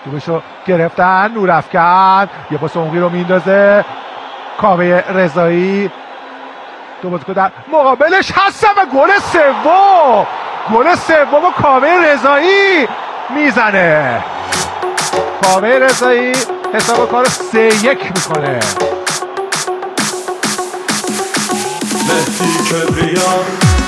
توبشو گرفتن، نورافکن یه پاس عمقی رو میندازه، کاوه رضایی دو بازیکن در مقابلش هستن و گل سوم کاوه رضایی میزنه. کاوه رضایی حساب کار 3-1 میکنه. مهدی کبریان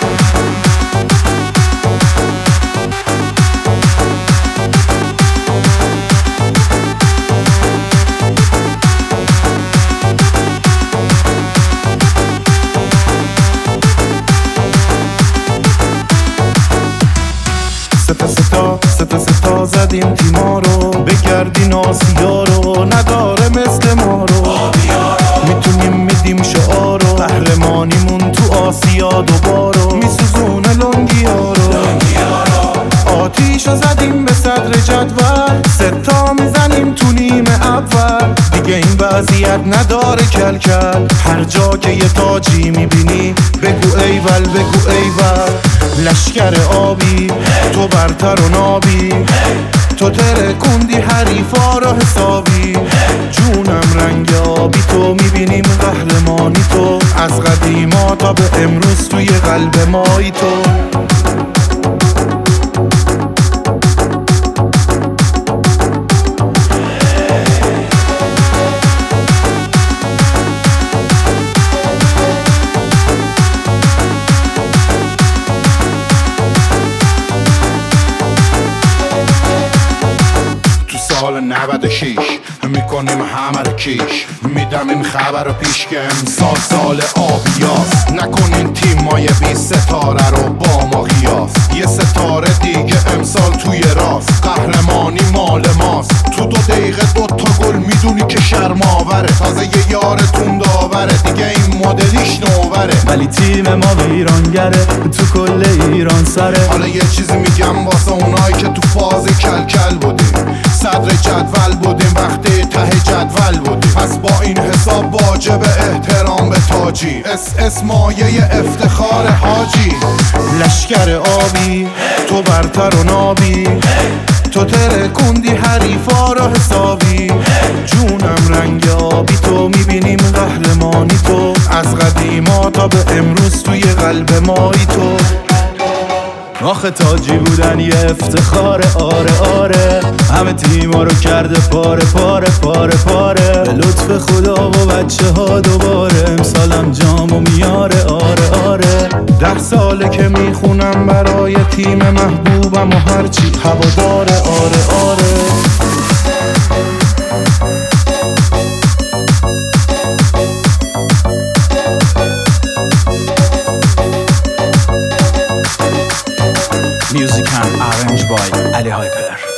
ستا زدیم تیما رو، بگردین آسیا رو، نداره مثل ما رو. میتونیم میدیم شعار رو، قهرمانیمون تو آسیا دوبارو، میسوزونه لنگیا رو. آتیشو زدیم به صدر جدول، ستا میزنیم تو نیمه اول. دیگه این وضعیت نداره کلکل، هر جا که یه تاجی میبینی بگو ایول بگو ایول. لشکر آبی تو برتر و نابی، تو ترکوندی حریفا رو حسابی. جونم رنگ آبی تو، میبینیم قهرمانی تو، از قدیما تا به امروز توی قلب مایی تو. سال 96 میکنیم همه رو کیش، میدم این خبر رو پیش که امسال سال آبیاست. نکنین تیمای 20 ستاره رو با ما قیاس، یه ستاره دیگه امسال توی راست، قهرمانی مال ماست. تو 2 دقیقه 2 تا گل میدونی که شرماوره، تازه یه یارتون داوره، دیگه این مدلیش نوبره. ولی تیم ما ویرانگره، تو کل ایران سره. حالا یه چیزی میگم واسه اونایی که تو فاز کلکل بودیم، صدر جدول بودیم وقتی ته جدول بودیم. پس با این حساب واجب احترام به تاجی، اس مایه افتخار حاجی. لشکر آبی تو برتر و نابی، تو ترکوندی حریفا رو حسابی. جونم رنگ آبی تو، میبینیم قهرمانی تو، از قدیما تا به امروز توی قلب مایی تو. آخه تاجی بودن یه افتخاره، آره همه تیما رو کرده پاره پاره پاره پاره. به لطف خدا و بچه ها دوباره امسالم جامو میاره، آره 10 ساله که میخونم برای تیم محبوبم و هرچی هواداره، آره Music and arranged by Ali Hyper.